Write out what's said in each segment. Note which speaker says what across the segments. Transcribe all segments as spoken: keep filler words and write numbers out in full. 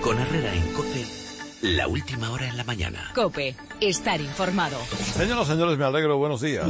Speaker 1: Con Herrera en COPE, la última hora en la mañana.
Speaker 2: COPE, estar informado.
Speaker 3: Señoras y señores, me alegro, buenos días.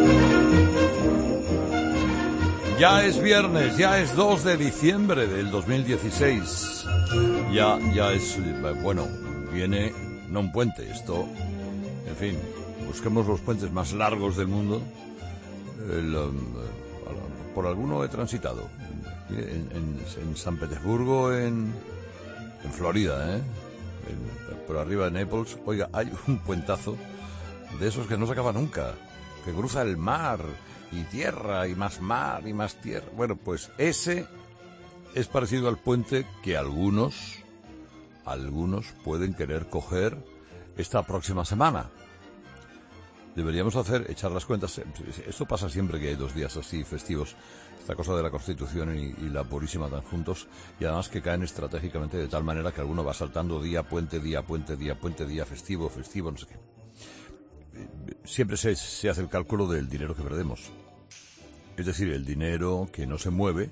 Speaker 3: Ya es viernes, ya es dos de diciembre del dos mil dieciséis. Ya, ya es, bueno, viene, no un puente, esto, en fin, busquemos los puentes más largos del mundo. El, um, por alguno he transitado, en, en, en San Petersburgo, en, en Florida, ¿eh? En, por arriba de Naples. Oiga, hay un puentazo de esos que no se acaba nunca, que cruza el mar y tierra y más mar y más tierra. Bueno, pues ese es parecido al puente que algunos, algunos pueden querer coger esta próxima semana. Deberíamos hacer, echar las cuentas. Esto pasa siempre que hay dos días así festivos, esta cosa de la Constitución y, y la Purísima tan juntos, y además que caen estratégicamente de tal manera que alguno va saltando día, puente, día, puente, día, puente, día, festivo, festivo, no sé qué. Siempre se, se hace el cálculo del dinero que perdemos. Es decir, el dinero que no se mueve,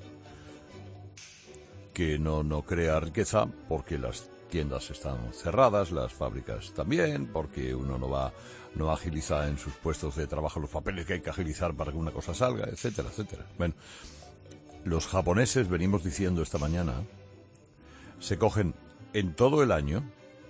Speaker 3: que no, no crea riqueza, porque las tiendas están cerradas, las fábricas también, porque uno no va, no agiliza en sus puestos de trabajo los papeles que hay que agilizar para que una cosa salga, etcétera, etcétera. Bueno, los japoneses, venimos diciendo esta mañana, se cogen en todo el año,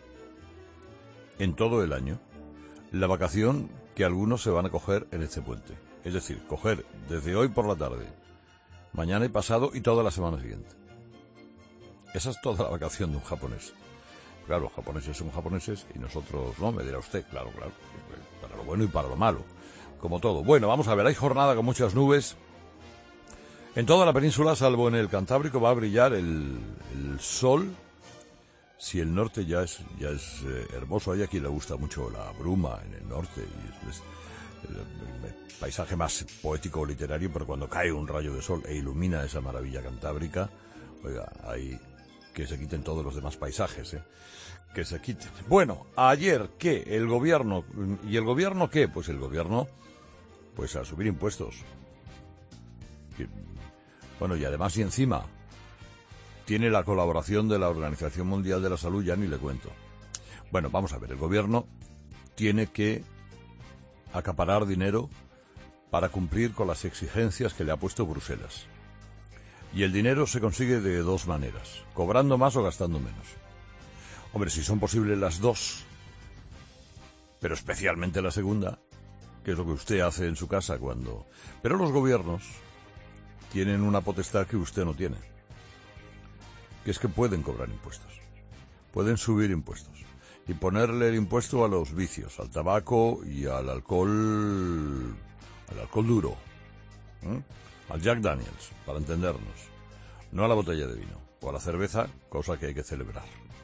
Speaker 3: en todo el año, la vacación que algunos se van a coger en este puente. Es decir, coger desde hoy por la tarde, mañana y pasado y toda la semana siguiente. Esa es toda la vacación de un japonés. Claro, los japoneses son japoneses y nosotros no, me dirá usted, claro, claro, para lo bueno y para lo malo, como todo. Bueno, vamos a ver, hay jornada con muchas nubes. En toda la península, salvo en el Cantábrico, va a brillar el, el sol. Si el norte ya es ya es eh, hermoso, hay aquí le gusta mucho la bruma en el norte, y es, es el, el, el paisaje más poético literario, pero cuando cae un rayo de sol e ilumina esa maravilla cantábrica, oiga, hay que se quiten todos los demás paisajes, ¿eh? Que se quiten. Bueno, ayer, ¿qué? El gobierno. ¿Y el gobierno qué? Pues el gobierno, pues a subir impuestos. Y, bueno, y además y encima tiene la colaboración de la Organización Mundial de la Salud, ya ni le cuento. Bueno, vamos a ver, el gobierno tiene que acaparar dinero para cumplir con las exigencias que le ha puesto Bruselas. Y el dinero se consigue de dos maneras, cobrando más o gastando menos. Hombre, si son posibles las dos, pero especialmente la segunda, que es lo que usted hace en su casa cuando... Pero los gobiernos tienen una potestad que usted no tiene, que es que pueden cobrar impuestos, pueden subir impuestos y ponerle el impuesto a los vicios, al tabaco y al alcohol, al alcohol duro, ¿eh? Al Jack Daniels, para entendernos, no a la botella de vino, o a la cerveza, cosa que hay que celebrar.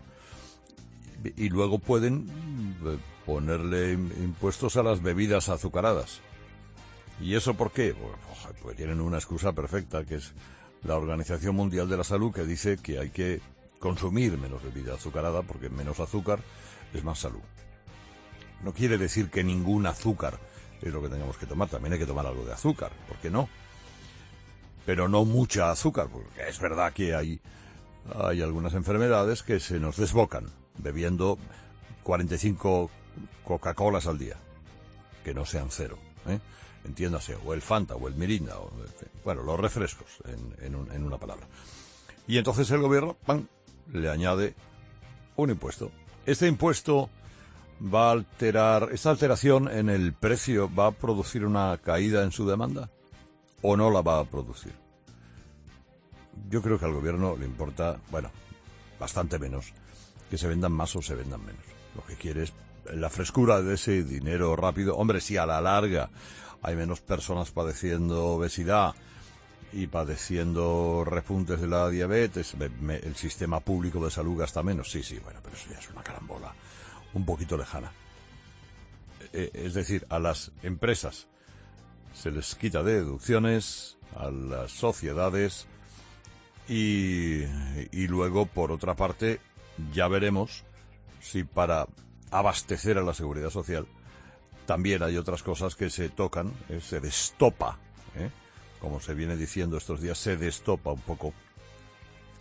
Speaker 3: Y luego pueden ponerle impuestos a las bebidas azucaradas. ¿Y eso por qué? Pues, pues tienen una excusa perfecta, que es la Organización Mundial de la Salud, que dice que hay que consumir menos bebida azucarada, porque menos azúcar es más salud. No quiere decir que ningún azúcar es lo que tengamos que tomar, también hay que tomar algo de azúcar, ¿por qué no? Pero no mucha azúcar, porque es verdad que hay, hay algunas enfermedades que se nos desbocan bebiendo cuarenta y cinco Coca-Colas al día, que no sean cero, ¿eh? Entiéndase, o el Fanta, o el Mirinda, o, bueno, los refrescos, en, en, un, en una palabra. Y entonces el gobierno, ¡pam!, le añade un impuesto. Este impuesto va a alterar, esta alteración en el precio va a producir una caída en su demanda, ¿o no la va a producir? Yo creo que al gobierno le importa, bueno, bastante menos, que se vendan más o se vendan menos. Lo que quiere es la frescura de ese dinero rápido. Hombre, si a la larga hay menos personas padeciendo obesidad y padeciendo repuntes de la diabetes, me, me, el sistema público de salud gasta menos. Sí, sí, bueno, pero eso ya es una carambola un poquito lejana. Eh, es decir, a las empresas se les quita de deducciones, a las sociedades, y, y luego, por otra parte, ya veremos si para abastecer a la seguridad social también hay otras cosas que se tocan, eh, se destopa, ¿eh? Como se viene diciendo estos días, se destopa un poco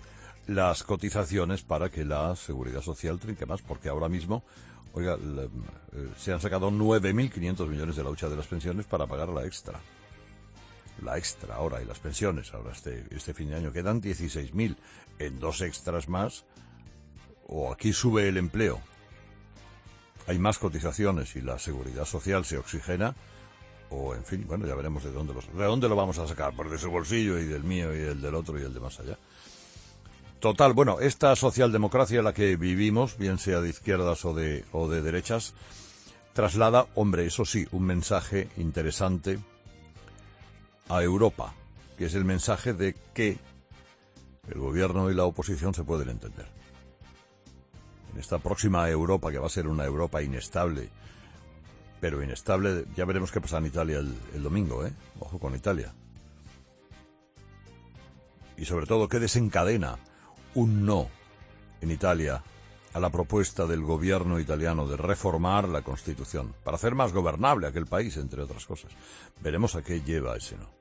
Speaker 3: las cotizaciones para que la Seguridad Social trinque más, porque ahora mismo, oiga, la, eh, se han sacado nueve mil quinientos millones de la hucha de las pensiones para pagar la extra. La extra ahora, y las pensiones, ahora este, este fin de año quedan dieciséis mil en dos extras más, o aquí sube el empleo, hay más cotizaciones y la Seguridad Social se oxigena, o en fin, bueno, ya veremos de dónde, los, de dónde lo vamos a sacar, por de su bolsillo y del mío y el del otro y el de más allá. Total, bueno, esta socialdemocracia en la que vivimos, bien sea de izquierdas o de, o de derechas, traslada, hombre, eso sí, un mensaje interesante a Europa, que es el mensaje de que el gobierno y la oposición se pueden entender. En esta próxima Europa, que va a ser una Europa inestable, pero inestable, ya veremos qué pasa en Italia el, el domingo, ¿eh? Ojo con Italia. Y sobre todo, ¿qué desencadena un no en Italia a la propuesta del gobierno italiano de reformar la Constitución para hacer más gobernable aquel país, entre otras cosas? Veremos a qué lleva ese no.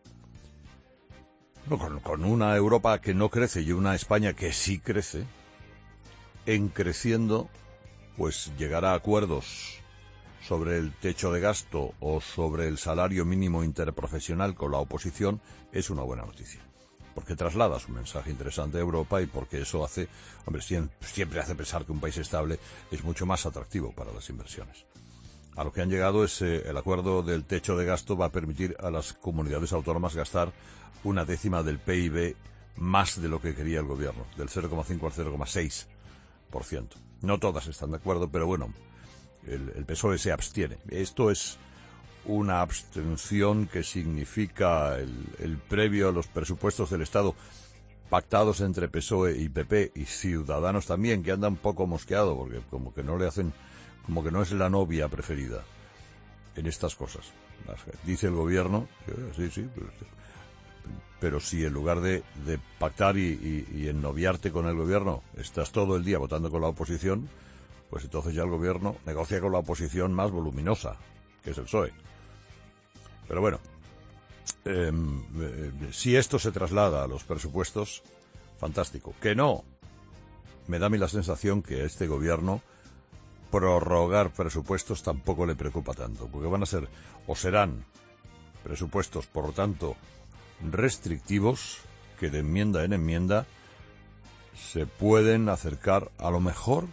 Speaker 3: Bueno, con, con una Europa que no crece y una España que sí crece, en creciendo, pues llegará a acuerdos sobre el techo de gasto o sobre el salario mínimo interprofesional con la oposición, es una buena noticia. Porque traslada su mensaje interesante a Europa y porque eso hace, hombre, siempre hace pensar que un país estable es mucho más atractivo para las inversiones. A lo que han llegado es eh, el acuerdo del techo de gasto va a permitir a las comunidades autónomas gastar una décima del P I B más de lo que quería el gobierno, del cero coma cinco al cero coma seis por ciento. No todas están de acuerdo, pero bueno, el, el P S O E se abstiene. Esto es una abstención que significa el, el previo a los presupuestos del Estado pactados entre P S O E y P P y Ciudadanos también, que anda un poco mosqueado porque como que no le hacen, como que no es la novia preferida en estas cosas. Dice el gobierno, sí, sí, pero, pero si en lugar de, de pactar y, y, y ennoviarte con el gobierno estás todo el día votando con la oposición, pues entonces ya el gobierno negocia con la oposición más voluminosa, que es el P S O E. Pero bueno, eh, eh, si esto se traslada a los presupuestos, fantástico. Que no, me da a mí la sensación que a este gobierno prorrogar presupuestos tampoco le preocupa tanto, porque van a ser, o serán, presupuestos, por lo tanto, restrictivos, que de enmienda en enmienda se pueden acercar a lo mejor,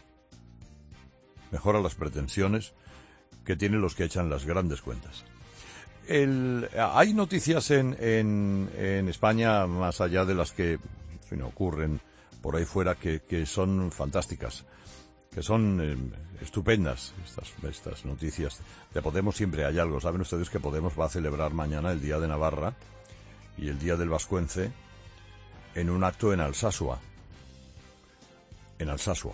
Speaker 3: mejor a las pretensiones que tienen los que echan las grandes cuentas. El, hay noticias en, en, en España, más allá de las que en fin, ocurren por ahí fuera, que, que son fantásticas, que son eh, estupendas estas, estas noticias. De Podemos siempre hay algo. Saben ustedes que Podemos va a celebrar mañana el Día de Navarra y el Día del Vascuence en un acto en Alsasua. En Alsasua.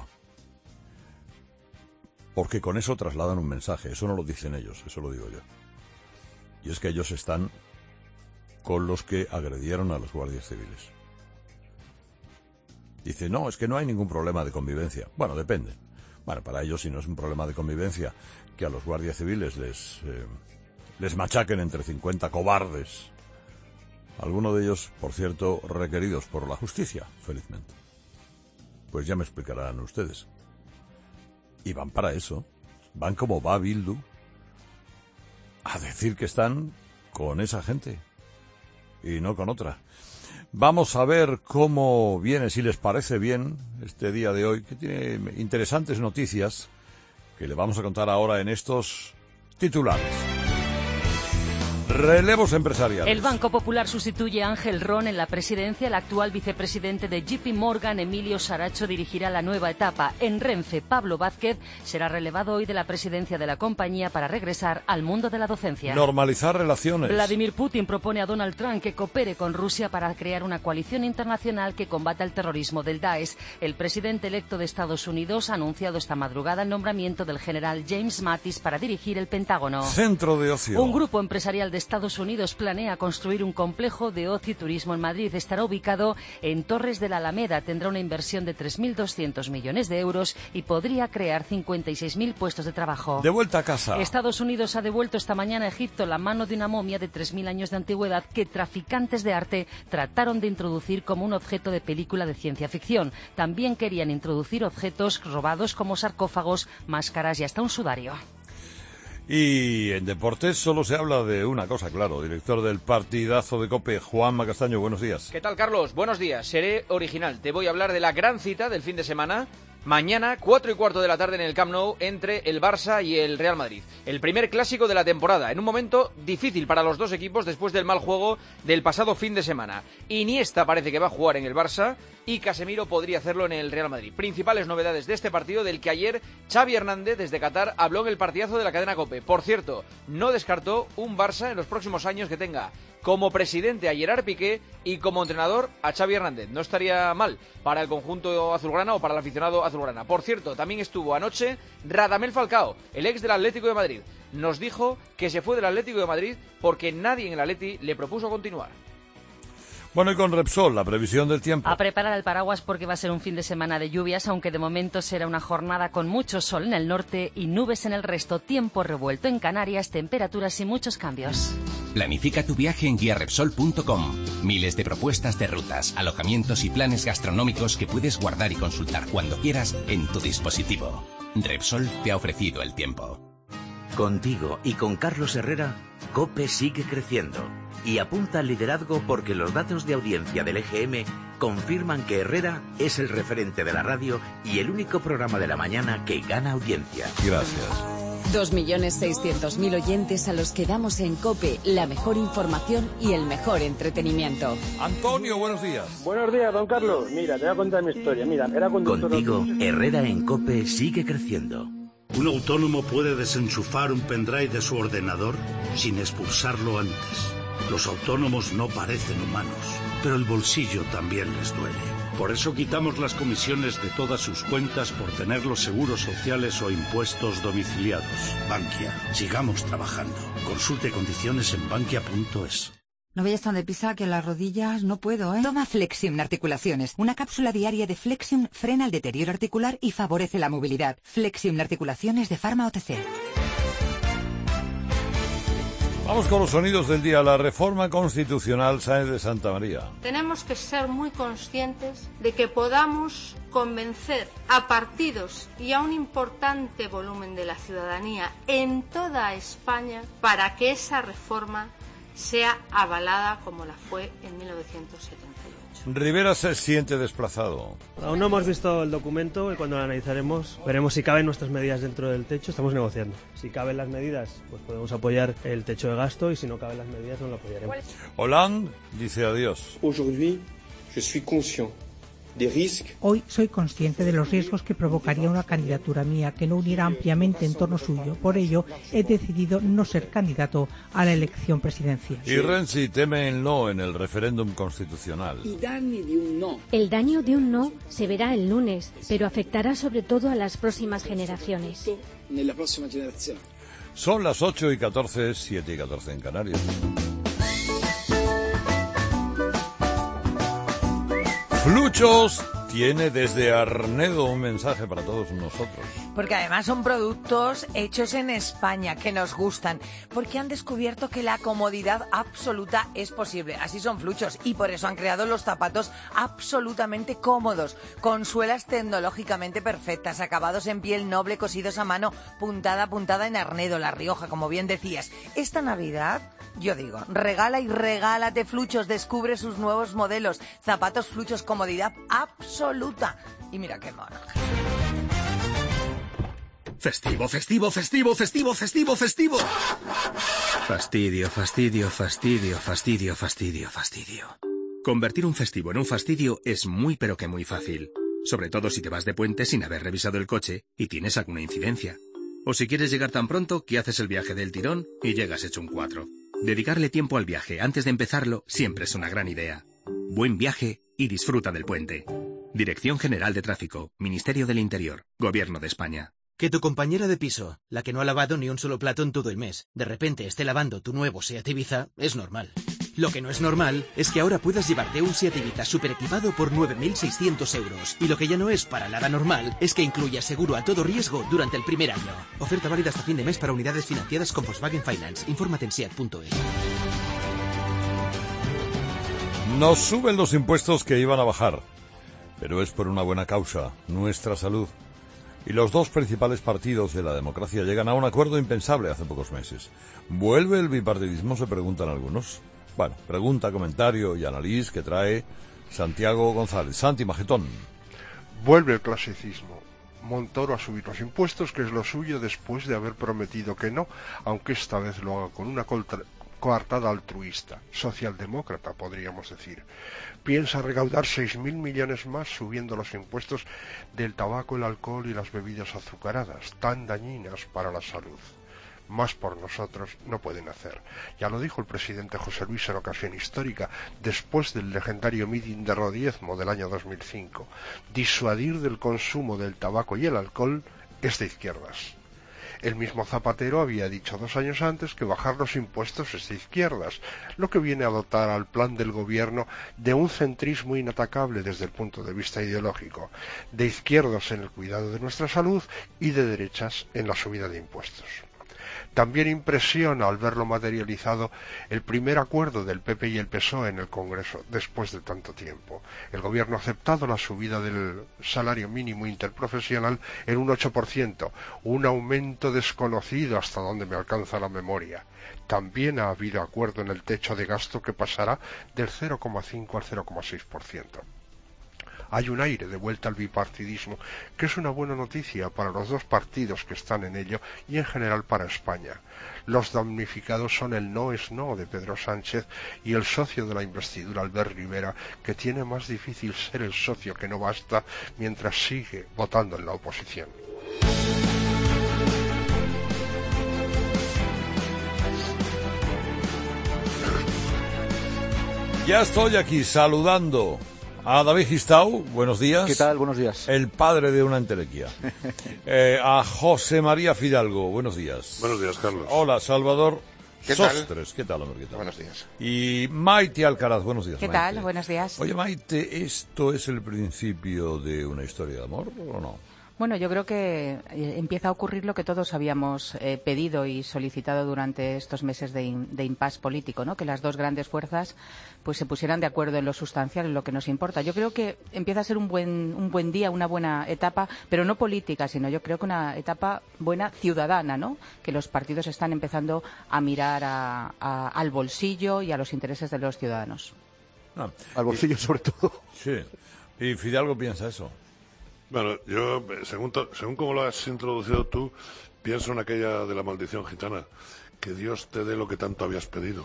Speaker 3: Porque con eso trasladan un mensaje. Eso no lo dicen ellos, eso lo digo yo. Y es que ellos están con los que agredieron a los guardias civiles. Dice, no, es que no hay ningún problema de convivencia. Bueno, depende. Bueno, para ellos, si no es un problema de convivencia, que a los guardias civiles les, eh, les machaquen entre cincuenta cobardes. Algunos de ellos, por cierto, requeridos por la justicia, felizmente. Pues ya me explicarán ustedes. Y van para eso. Van como va Bildu a decir que están con esa gente y no con otra. Vamos a ver cómo viene, si les parece bien, este día de hoy, que tiene interesantes noticias que le vamos a contar ahora en estos titulares. Relevos empresariales.
Speaker 2: El Banco Popular sustituye a Ángel Ron en la presidencia. El actual vicepresidente de J P Morgan, Emilio Saracho, dirigirá la nueva etapa. En Renfe, Pablo Vázquez será relevado hoy de la presidencia de la compañía para regresar al mundo de la docencia.
Speaker 3: Normalizar relaciones.
Speaker 2: Vladimir Putin propone a Donald Trump que coopere con Rusia para crear una coalición internacional que combata el terrorismo del Daesh. El presidente electo de Estados Unidos ha anunciado esta madrugada el nombramiento del general James Mattis para dirigir el Pentágono.
Speaker 3: Centro de ocio.
Speaker 2: Un grupo empresarial de de Estados Unidos planea construir un complejo de ocio y turismo en Madrid. Estará ubicado en Torres de la Alameda. Tendrá una inversión de tres mil doscientos millones de euros y podría crear cincuenta y seis mil puestos de trabajo.
Speaker 3: De vuelta a casa.
Speaker 2: Estados Unidos ha devuelto esta mañana a Egipto la mano de una momia de tres mil años de antigüedad que traficantes de arte trataron de introducir como un objeto de película de ciencia ficción. También querían introducir objetos robados como sarcófagos, máscaras y hasta un sudario.
Speaker 3: Y en deportes solo se habla de una cosa, claro. Director del partidazo de COPE, Juanma Castaño, buenos días.
Speaker 4: ¿Qué tal, Carlos? Buenos días. Seré original. Te voy a hablar de la gran cita del fin de semana. Mañana, cuatro y cuarto de la tarde en el Camp Nou, entre el Barça y el Real Madrid. El primer clásico de la temporada, en un momento difícil para los dos equipos después del mal juego del pasado fin de semana. Iniesta parece que va a jugar en el Barça y Casemiro podría hacerlo en el Real Madrid. Principales novedades de este partido, del que ayer Xavi Hernández desde Qatar habló en el partidazo de la cadena COPE. Por cierto, no descartó un Barça en los próximos años que tenga como presidente a Gerard Piqué y como entrenador a Xavi Hernández. No estaría mal para el conjunto azulgrana o para el aficionado azulgrana. Por cierto, también estuvo anoche Radamel Falcao, el ex del Atlético de Madrid. Nos dijo que se fue del Atlético de Madrid porque nadie en el Atleti le propuso continuar.
Speaker 3: Bueno, y con Repsol, la previsión del tiempo.
Speaker 2: A preparar el paraguas porque va a ser un fin de semana de lluvias, aunque de momento será una jornada con mucho sol en el norte y nubes en el resto. Tiempo revuelto en Canarias, temperaturas y muchos cambios.
Speaker 1: Planifica tu viaje en guía repsol punto com. Miles de propuestas de rutas, alojamientos y planes gastronómicos que puedes guardar y consultar cuando quieras en tu dispositivo. Repsol te ha ofrecido el tiempo.
Speaker 5: Contigo y con Carlos Herrera, COPE sigue creciendo y apunta al liderazgo porque los datos de audiencia del E G M confirman que Herrera es el referente de la radio y el único programa de la mañana que gana audiencia.
Speaker 3: Gracias.
Speaker 6: Dos millones seiscientos mil oyentes a los que damos en COPE la mejor información y el mejor entretenimiento.
Speaker 3: Antonio, buenos días.
Speaker 7: Buenos días, don Carlos. Mira, te voy a contar mi historia. Mira, era conductor.
Speaker 5: Contigo, Herrera en COPE sigue creciendo.
Speaker 8: Un autónomo puede desenchufar un pendrive de su ordenador sin expulsarlo antes. Los autónomos no parecen humanos, pero el bolsillo también les duele. Por eso quitamos las comisiones de todas sus cuentas por tener los seguros sociales o impuestos domiciliados. Bankia, sigamos trabajando. Consulte condiciones en bankia punto es.
Speaker 9: No vayas tan deprisa que las rodillas no puedo, ¿eh? Toma Flexium Articulaciones. Una cápsula diaria de Flexium frena el deterioro articular y favorece la movilidad. Flexium Articulaciones de Pharma O T C.
Speaker 3: Vamos con los sonidos del día. La reforma constitucional Sáenz de Santa María.
Speaker 10: Tenemos que ser muy conscientes de que podamos convencer a partidos y a un importante volumen de la ciudadanía en toda España para que esa reforma sea avalada como la fue en mil novecientos setenta y ocho.
Speaker 3: Rivera se siente desplazado.
Speaker 11: Aún no hemos visto el documento y cuando lo analizaremos veremos si caben nuestras medidas dentro del techo. Estamos negociando. Si caben las medidas, pues podemos apoyar el techo de gasto y si no caben las medidas no lo apoyaremos.
Speaker 3: Hollande dice adiós.
Speaker 12: Aujourd'hui, je suis conscient.
Speaker 13: Hoy soy consciente de los riesgos que provocaría una candidatura mía que no uniera ampliamente en torno suyo. Por ello, he decidido no ser candidato a la elección presidencial.
Speaker 3: Y Renzi teme el no en el referéndum constitucional.
Speaker 14: El daño de un no se verá el lunes, pero afectará sobre todo a las próximas generaciones.
Speaker 3: Son las ocho y catorce, siete y catorce en Canarias. Fluchos tiene desde Arnedo un mensaje para todos nosotros.
Speaker 15: Porque además son productos hechos en España que nos gustan, porque han descubierto que la comodidad absoluta es posible. Así son Fluchos y por eso han creado los zapatos absolutamente cómodos, con suelas tecnológicamente perfectas, acabados en piel noble, cosidos a mano, puntada a puntada en Arnedo, La Rioja, como bien decías. Esta Navidad, yo digo, regala y regálate Fluchos, descubre sus nuevos modelos, zapatos Fluchos, comodidad absoluta. Y mira qué mono.
Speaker 16: Festivo, festivo, festivo, festivo, festivo, festivo. Fastidio, fastidio, fastidio, fastidio, fastidio, fastidio. Convertir un festivo en un fastidio es muy pero que muy fácil. Sobre todo si te vas de puente sin haber revisado el coche y tienes alguna incidencia. O si quieres llegar tan pronto que haces el viaje del tirón y llegas hecho un cuatro. Dedicarle tiempo al viaje antes de empezarlo siempre es una gran idea. Buen viaje y disfruta del puente. Dirección General de Tráfico, Ministerio del Interior, Gobierno de España.
Speaker 17: Que tu compañera de piso, la que no ha lavado ni un solo plato en todo el mes, de repente esté lavando tu nuevo Seat Ibiza, es normal. Lo que no es normal es que ahora puedas llevarte un Seat Ibiza super equipado por nueve mil seiscientos euros. Y lo que ya no es para nada normal es que incluya seguro a todo riesgo durante el primer año. Oferta válida hasta fin de mes para unidades financiadas con Volkswagen Finance. Infórmate en seat punto es.
Speaker 3: Nos suben los impuestos que iban a bajar, pero es por una buena causa, nuestra salud. Y los dos principales partidos de la democracia llegan a un acuerdo impensable hace pocos meses. ¿Vuelve el bipartidismo?, se preguntan algunos. Bueno, pregunta, comentario y análisis que trae Santiago González. Santi Magetón.
Speaker 18: Vuelve el clasicismo. Montoro a subir los impuestos, que es lo suyo, después de haber prometido que no, aunque esta vez lo haga con una contra... coartada altruista, socialdemócrata, podríamos decir. Piensa recaudar seis mil millones más subiendo los impuestos del tabaco, el alcohol y las bebidas azucaradas, tan dañinas para la salud. Más por nosotros no pueden hacer. Ya lo dijo el presidente José Luis en ocasión histórica, después del legendario mitin de Rodiezmo del año dos mil cinco. Disuadir del consumo del tabaco y el alcohol es de izquierdas. El mismo Zapatero había dicho dos años antes que bajar los impuestos es de izquierdas, lo que viene a dotar al plan del gobierno de un centrismo inatacable desde el punto de vista ideológico, de izquierdos en el cuidado de nuestra salud y de derechas en la subida de impuestos. También impresiona al verlo materializado el primer acuerdo del P P y el P S O E en el Congreso después de tanto tiempo. El Gobierno ha aceptado la subida del salario mínimo interprofesional en un ocho por ciento, un aumento desconocido hasta donde me alcanza la memoria. También ha habido acuerdo en el techo de gasto que pasará del cero coma cinco al cero coma seis por ciento. Hay un aire de vuelta al bipartidismo, que es una buena noticia para los dos partidos que están en ello y en general para España. Los damnificados son el no es no de Pedro Sánchez y el socio de la investidura, Albert Rivera, que tiene más difícil ser el socio que no basta mientras sigue votando en la oposición.
Speaker 3: Ya estoy aquí saludando a David Gistau, buenos días.
Speaker 19: ¿Qué tal? Buenos días.
Speaker 3: El padre de una entelequia. eh, a José María Fidalgo, buenos días.
Speaker 20: Buenos días, Carlos.
Speaker 3: Hola, Salvador
Speaker 20: ¿Qué
Speaker 3: Sostres.
Speaker 20: tal?
Speaker 3: ¿Qué tal, hombre? ¿Qué tal?
Speaker 20: Buenos días.
Speaker 3: Y Maite Alcaraz, buenos días,
Speaker 21: ¿Qué
Speaker 3: Maite.
Speaker 21: tal? Buenos días.
Speaker 3: Oye, Maite, ¿esto es el principio de una historia de amor o no?
Speaker 21: Bueno, yo creo que empieza a ocurrir lo que todos habíamos eh, pedido y solicitado durante estos meses de, in, de impasse político, ¿no? Que las dos grandes fuerzas pues se pusieran de acuerdo en lo sustancial, en lo que nos importa. Yo creo que empieza a ser un buen, un buen día, una buena etapa, pero no política, sino yo creo que una etapa buena ciudadana, ¿no? Que los partidos están empezando a mirar a, a, al bolsillo y a los intereses de los ciudadanos.
Speaker 19: Ah, al bolsillo y, sobre todo.
Speaker 3: Sí. ¿Y Fidalgo piensa eso?
Speaker 20: Bueno, yo, según, según como lo has introducido tú, pienso en aquella de la maldición gitana. Que Dios te dé lo que tanto habías pedido.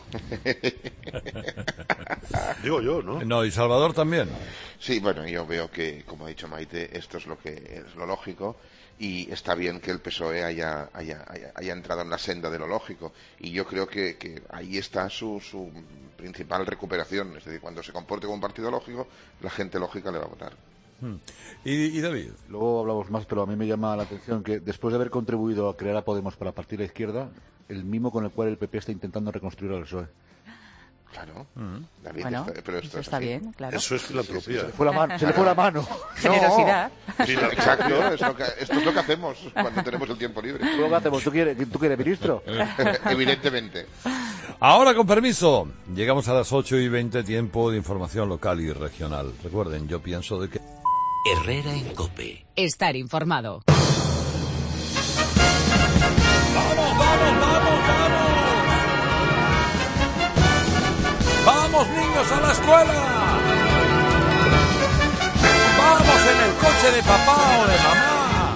Speaker 20: Digo yo, ¿no?
Speaker 3: No, y Salvador también.
Speaker 22: Sí, bueno, yo veo que, como ha dicho Maite, esto es lo que es lo lógico. Y está bien que el P S O E haya, haya, haya, haya entrado en la senda de lo lógico. Y yo creo que, que ahí está su, su principal recuperación. Es decir, cuando se comporte como un partido lógico, la gente lógica le va a votar.
Speaker 3: ¿Y, y David?
Speaker 19: Luego hablamos más, pero a mí me llama la atención que después de haber contribuido a crear a Podemos para partir a la izquierda, el mimo con el cual el P P está intentando reconstruir al P S O E.
Speaker 22: Claro.
Speaker 21: Uh-huh.
Speaker 22: David,
Speaker 21: bueno,
Speaker 22: está, pero esto
Speaker 21: eso
Speaker 22: es
Speaker 21: está
Speaker 22: así.
Speaker 21: bien, claro.
Speaker 20: Eso es filantropía.
Speaker 22: Sí, sí,
Speaker 19: se, le fue la mano, se le fue la mano.
Speaker 21: Generosidad.
Speaker 22: No. Exacto, es lo que, esto es lo que hacemos cuando tenemos el tiempo libre.
Speaker 19: ¿Tú lo que hacemos? ¿Tú quieres, ¿tú quieres ministro?
Speaker 22: Evidentemente.
Speaker 3: Ahora, con permiso, llegamos a las ocho y veinte, tiempo de información local y regional. Recuerden, yo pienso de que...
Speaker 5: Herrera en COPE.
Speaker 6: Estar informado.
Speaker 3: ¡Vamos, vamos, vamos, vamos! ¡Vamos, niños, a la escuela! ¡Vamos en el coche de papá o de mamá!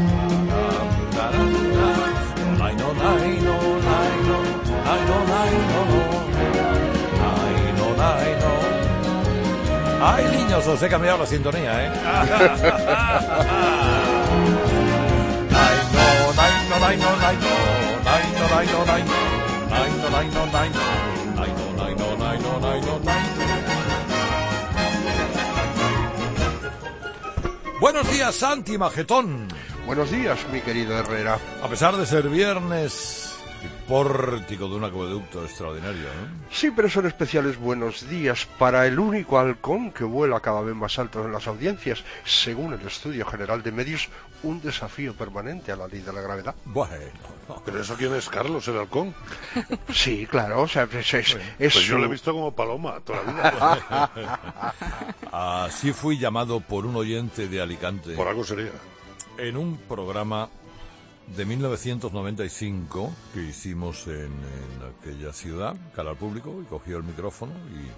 Speaker 3: ¡Ay, no, ay, no, ay, no, ay, no, ay, no, ay, no, ay, no! ¡Ay, niños, os he cambiado la sintonía, eh! ¡Ay, no, ay, no, ay, no, ay, no! ¡Ay, no, ay, no, ay, no! ¡Ay, no, ay, no, ay, no! ¡Ay, no, ay, no, ay, no, ay, no, ay, no! Buenos días, Santi Magetón.
Speaker 18: Buenos días, mi querido Herrera.
Speaker 3: A pesar de ser viernes y pórtico de un acueducto extraordinario, ¿no?
Speaker 18: Sí, pero son especiales buenos días para el único halcón que vuela cada vez más alto en las audiencias, según el Estudio General de Medios, un desafío permanente a la ley de la gravedad.
Speaker 3: Bueno,
Speaker 20: ¿pero eso quién es, Carlos, el halcón?
Speaker 18: Sí, claro, o sea, es, es,
Speaker 20: Pues
Speaker 18: es
Speaker 20: yo
Speaker 18: su-
Speaker 20: lo he visto como paloma toda la vida.
Speaker 3: Así fui llamado por un oyente de Alicante.
Speaker 20: Por algo sería.
Speaker 3: En un programa de mil novecientos noventa y cinco que hicimos en, en aquella ciudad, cara al público, y cogió el micrófono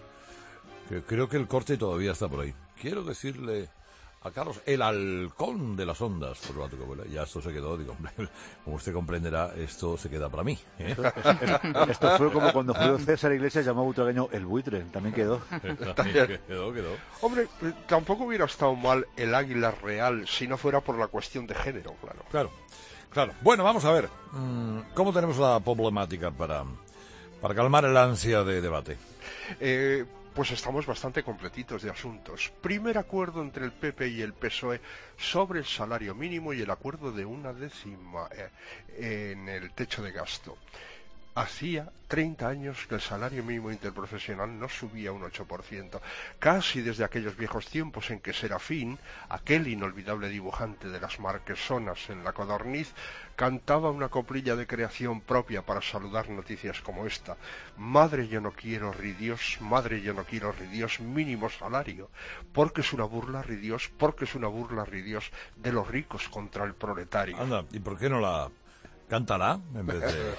Speaker 3: y que creo que el corte todavía está por ahí. Quiero decirle a Carlos, el halcón de las ondas, por lo tanto que vuela. Ya esto se quedó, digo, como usted comprenderá, esto se queda para mí, ¿eh?
Speaker 19: Esto, esto- esto fue como cuando Julio César Iglesias llamó a Butragueño el buitre, también quedó.
Speaker 3: También quedó, quedó.
Speaker 18: Hombre, eh, tampoco hubiera estado mal el águila real si no fuera por la cuestión de género, claro.
Speaker 3: Claro, claro. Bueno, vamos a ver, mm, ¿cómo tenemos la problemática para, para calmar el ansia de debate?
Speaker 18: Eh, pues estamos bastante completitos de asuntos. Primer acuerdo entre el P P y el P S O E sobre el salario mínimo y el acuerdo de una décima eh, en el techo de gasto. Hacía treinta años que el salario mínimo interprofesional no subía un ocho por ciento, casi desde aquellos viejos tiempos en que Serafín, aquel inolvidable dibujante de las marquesonas en la codorniz, cantaba una coplilla de creación propia para saludar noticias como esta: madre yo no quiero, ridios, madre yo no quiero, ridios, mínimo salario, porque es una burla, ridios, porque es una burla, ridios, de los ricos contra el proletario.
Speaker 3: Anda, ¿y por qué no la cántala en vez de...?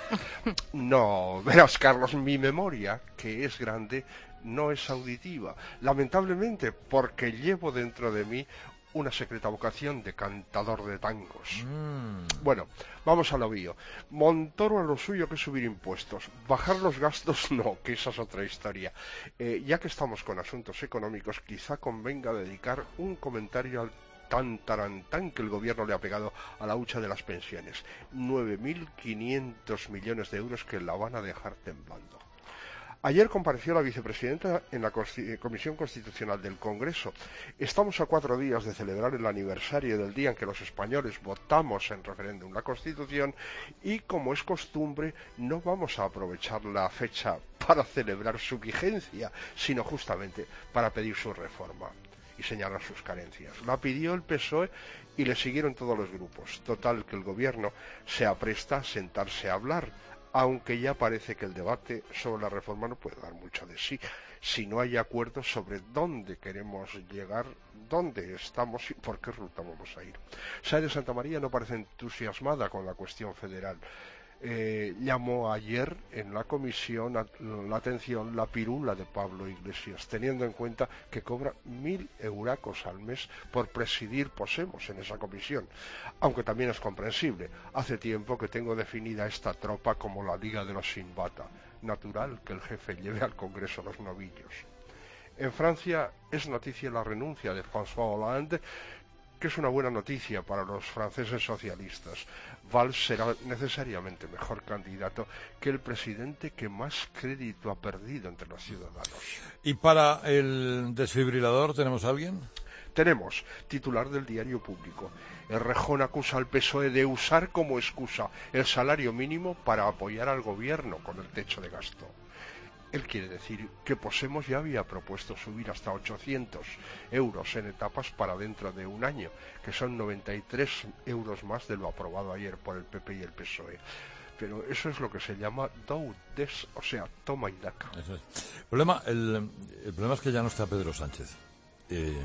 Speaker 18: No, verás, Carlos, mi memoria, que es grande, no es auditiva. Lamentablemente, porque llevo dentro de mí una secreta vocación de cantador de tangos.
Speaker 3: Mm.
Speaker 18: Bueno, vamos al obvio. Montoro a lo suyo que subir impuestos. Bajar los gastos no, que esa es otra historia. Eh, ya que estamos con asuntos económicos, quizá convenga dedicar un comentario al tan tarantán que el gobierno le ha pegado a la hucha de las pensiones. nueve mil quinientos millones de euros que la van a dejar temblando. Ayer compareció la vicepresidenta en la Comisión Constitucional del Congreso. Estamos a cuatro días de celebrar el aniversario del día en que los españoles votamos en referéndum la Constitución y, como es costumbre, no vamos a aprovechar la fecha para celebrar su vigencia, sino justamente para pedir su reforma y señalar sus carencias. La pidió el P S O E y le siguieron todos los grupos. Total, que el gobierno se apresta a sentarse a hablar, aunque ya parece que el debate sobre la reforma no puede dar mucho de sí, si no hay acuerdo sobre dónde queremos llegar, dónde estamos y por qué ruta vamos a ir. Sáenz de Santa María no parece entusiasmada con la cuestión federal. Eh, llamó ayer en la comisión a la atención la pirula de Pablo Iglesias, teniendo en cuenta que cobra mil euracos al mes por presidir Posemos en esa comisión, aunque también es comprensible. Hace tiempo que tengo definida esta tropa como la Liga de los Sin Bata. Natural que el jefe lleve al Congreso los novillos. En Francia es noticia la renuncia de François Hollande, que es una buena noticia para los franceses socialistas. Valls será necesariamente mejor candidato que el presidente que más crédito ha perdido entre los ciudadanos.
Speaker 3: ¿Y para el desfibrilador tenemos a alguien?
Speaker 18: Tenemos, titular del Diario Público. Errejón acusa al P S O E de usar como excusa el salario mínimo para apoyar al gobierno con el techo de gasto. Él quiere decir que Posemos ya había propuesto subir hasta ochocientos euros en etapas para dentro de un año, que son noventa y tres euros más de lo aprobado ayer por el P P y el P S O E. Pero eso es lo que se llama dou des, o sea, toma y daca.
Speaker 3: Eso es. El problema, el, el problema es que ya no está Pedro Sánchez. Eh,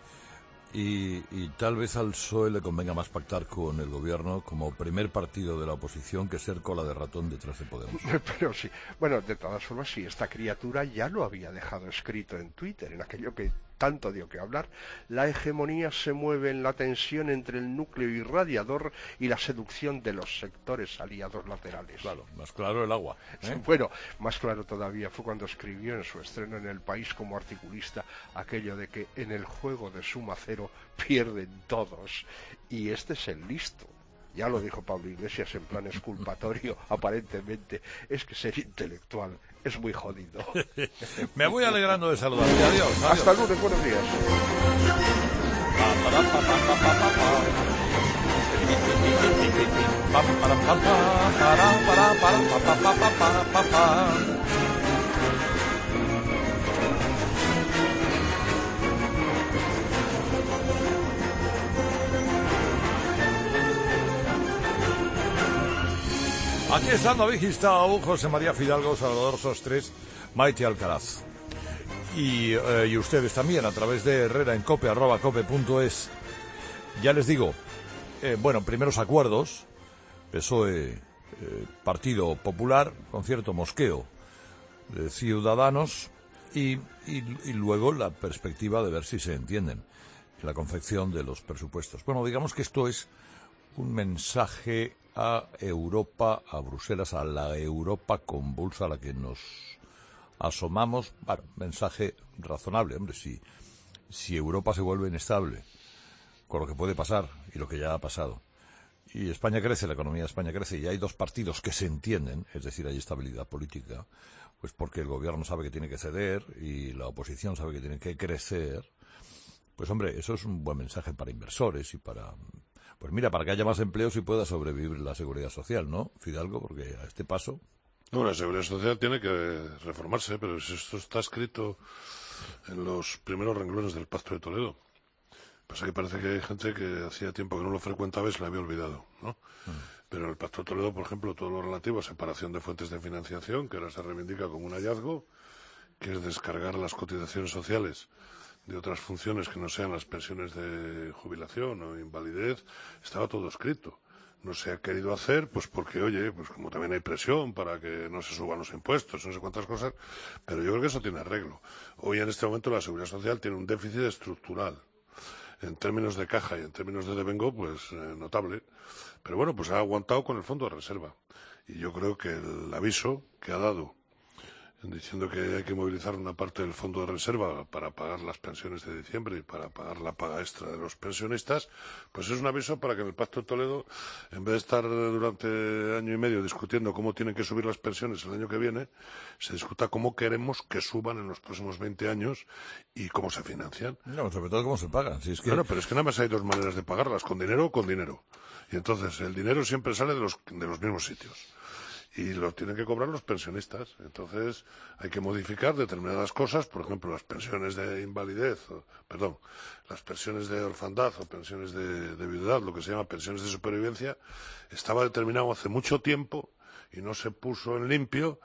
Speaker 3: y, y tal vez al P S O E le convenga más pactar con el gobierno como primer partido de la oposición que ser cola de ratón detrás de Podemos.
Speaker 18: Pero sí, bueno, de todas formas, sí, esta criatura ya lo había dejado escrito en Twitter, en aquello que tanto dio que hablar. La hegemonía se mueve en la tensión entre el núcleo irradiador y la seducción de los sectores aliados laterales.
Speaker 3: Claro, más claro el agua, ¿eh?
Speaker 18: Bueno, más claro todavía fue cuando escribió en su estreno en El País como articulista aquello de que en el juego de suma cero pierden todos, y este es el listo. Ya lo dijo Pablo Iglesias en plan exculpatorio, aparentemente. Es que ser intelectual es muy jodido.
Speaker 3: Me voy alegrando de saludarte. Adiós, adiós.
Speaker 18: Hasta el lunes, buenos días.
Speaker 3: Aquí están David Gistau, José María Fidalgo, Salvador Sostres, Maite Alcaraz. Y, eh, y ustedes también a través de Herrera en cope, arroba cope punto es. Ya les digo, eh, bueno, primeros acuerdos, P S O E, eh, Partido Popular, con cierto mosqueo de Ciudadanos, y, y, y luego la perspectiva de ver si se entienden en la confección de los presupuestos. Bueno, digamos que esto es un mensaje a Europa, a Bruselas, a la Europa convulsa a la que nos asomamos. Bueno, mensaje razonable, hombre, si, si Europa se vuelve inestable, con lo que puede pasar y lo que ya ha pasado, y España crece, la economía de España crece, y hay dos partidos que se entienden, es decir, hay estabilidad política, pues porque el gobierno sabe que tiene que ceder y la oposición sabe que tiene que crecer, pues hombre, eso es un buen mensaje para inversores y para... Pues mira, para que haya más empleos y pueda sobrevivir la seguridad social, ¿no, Fidalgo? Porque a este paso...
Speaker 20: No, la seguridad social tiene que reformarse, pero esto está escrito en los primeros renglones del Pacto de Toledo. Pasa que parece que hay gente que hacía tiempo que no lo frecuentaba y se lo había olvidado, ¿no? Mm. Pero en el Pacto de Toledo, por ejemplo, todo lo relativo a separación de fuentes de financiación, que ahora se reivindica como un hallazgo, que es descargar las cotizaciones sociales de otras funciones que no sean las pensiones de jubilación o invalidez, estaba todo escrito. No se ha querido hacer, pues porque, oye, pues como también hay presión para que no se suban los impuestos, no sé cuántas cosas, pero yo creo que eso tiene arreglo. Hoy, en este momento, la Seguridad Social tiene un déficit estructural. En términos de caja y en términos de devengo, pues eh, notable. Pero bueno, pues ha aguantado con el fondo de reserva. Y yo creo que el aviso que ha dado, diciendo que hay que movilizar una parte del fondo de reserva para pagar las pensiones de diciembre y para pagar la paga extra de los pensionistas, pues es un aviso para que en el Pacto de Toledo, en vez de estar durante año y medio discutiendo cómo tienen que subir las pensiones el año que viene, se discuta cómo queremos que suban en los próximos veinte años y cómo se financian.
Speaker 3: No, sobre todo cómo se pagan. Si es que...
Speaker 20: Bueno, pero es que nada más hay dos maneras de pagarlas, con dinero o con dinero. Y entonces el dinero siempre sale de los, de los mismos sitios. Y lo tienen que cobrar los pensionistas. Entonces hay que modificar determinadas cosas, por ejemplo, las pensiones de invalidez, o, perdón, las pensiones de orfandad o pensiones de, de viudedad, lo que se llama pensiones de supervivencia, estaba determinado hace mucho tiempo y no se puso en limpio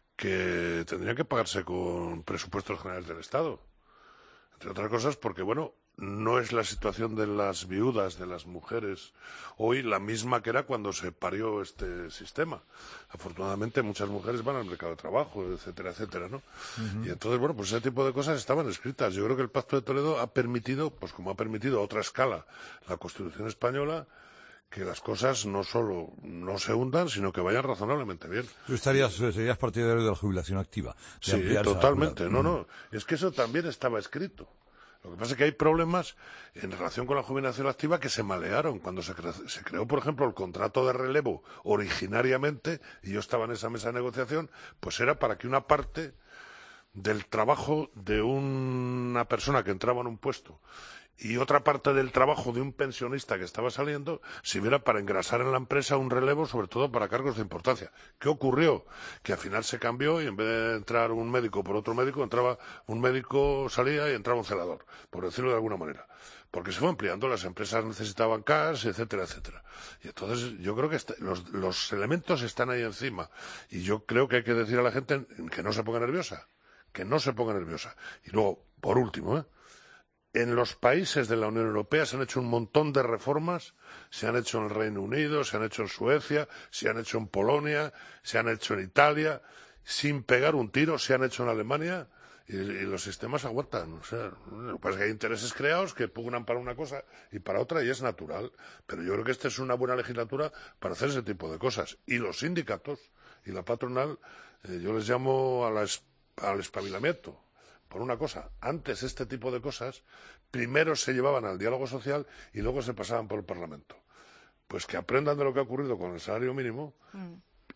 Speaker 20: que tendrían que pagarse con presupuestos generales del Estado. Entre otras cosas porque, bueno, no es la situación de las viudas, de las mujeres, hoy la misma que era cuando se parió este sistema. Afortunadamente muchas mujeres van al mercado de trabajo, etcétera, etcétera, ¿no? Uh-huh. Y entonces, bueno, pues ese tipo de cosas estaban escritas. Yo creo que el Pacto de Toledo ha permitido, pues como ha permitido a otra escala la Constitución española, que las cosas no solo no se hundan, sino que vayan razonablemente bien.
Speaker 3: ¿Tú estarías, serías partidario de la jubilación activa?
Speaker 20: Sí, totalmente. No, no. Es que eso también estaba escrito. Lo que pasa es que hay problemas en relación con la jubilación activa que se malearon. Cuando se, cre- se creó, por ejemplo, el contrato de relevo originariamente, y yo estaba en esa mesa de negociación, pues era para que una parte del trabajo de una persona que entraba en un puesto y otra parte del trabajo de un pensionista que estaba saliendo sirviera para engrasar en la empresa un relevo, sobre todo para cargos de importancia. ¿Qué ocurrió? Que al final se cambió y en vez de entrar un médico por otro médico, entraba un médico, salía y entraba un celador, por decirlo de alguna manera. Porque se fue ampliando, las empresas necesitaban cash, etcétera, etcétera. Y entonces yo creo que este, los, los elementos están ahí encima. Y yo creo que hay que decir a la gente que no se ponga nerviosa, que no se ponga nerviosa. Y luego, por último, ¿eh? En los países de la Unión Europea se han hecho un montón de reformas, se han hecho en el Reino Unido, se han hecho en Suecia, se han hecho en Polonia, se han hecho en Italia, sin pegar un tiro, se han hecho en Alemania y, y los sistemas aguantan. O sea, lo que pasa es que hay intereses creados que pugnan para una cosa y para otra y es natural. Pero yo creo que esta es una buena legislatura para hacer ese tipo de cosas. Y los sindicatos y la patronal, eh, yo les llamo a la es, al espabilamiento. Por una cosa, antes este tipo de cosas primero se llevaban al diálogo social y luego se pasaban por el Parlamento. Pues que aprendan de lo que ha ocurrido con el salario mínimo, mm.